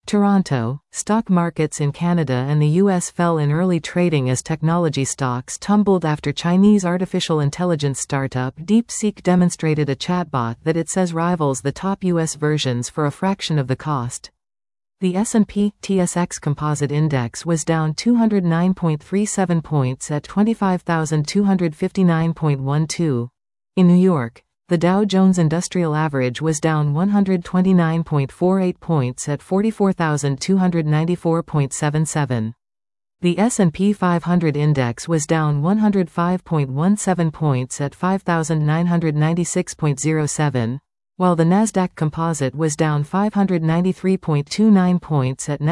Toronto, stock markets in Canada and the US fell in early trading as technology stocks tumbled after Chinese artificial intelligence startup DeepSeek demonstrated a chatbot that it says rivals the top US versions for a fraction of the cost. The S&P/TSX Composite Index was down 209.37 points at 25,259.12. In New York, the Dow Jones Industrial Average was down 129.48 points at 44,294.77. The S&P 500 Index was down 105.17 points at 5,996.07, while the Nasdaq Composite was down 593.29 points at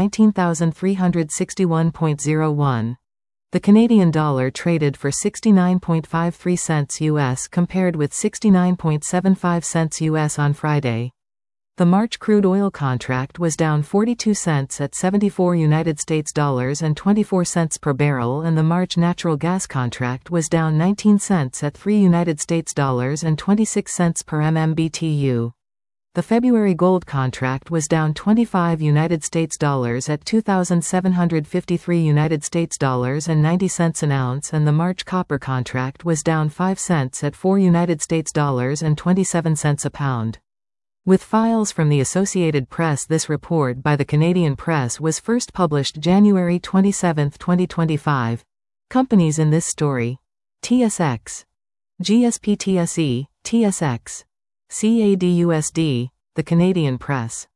19,361.01. The Canadian dollar traded for 69.53 cents US compared with 69.75 cents US on Friday. The March crude oil contract was down 42 cents at 74 United States dollars and 24 cents per barrel, and the March natural gas contract was down 19 cents at 3 United States dollars and 26 cents per MMBTU. The February gold contract was down 25 United States dollars at 2,753 United States dollars and 90 cents an ounce, and the March copper contract was down 5 cents at 4 United States dollars and 27 cents a pound. With files from the Associated Press, this report by the Canadian Press was first published January 27, 2025. Companies in this story: TSX, GSPTSE, TSX, CADUSD, the Canadian Press.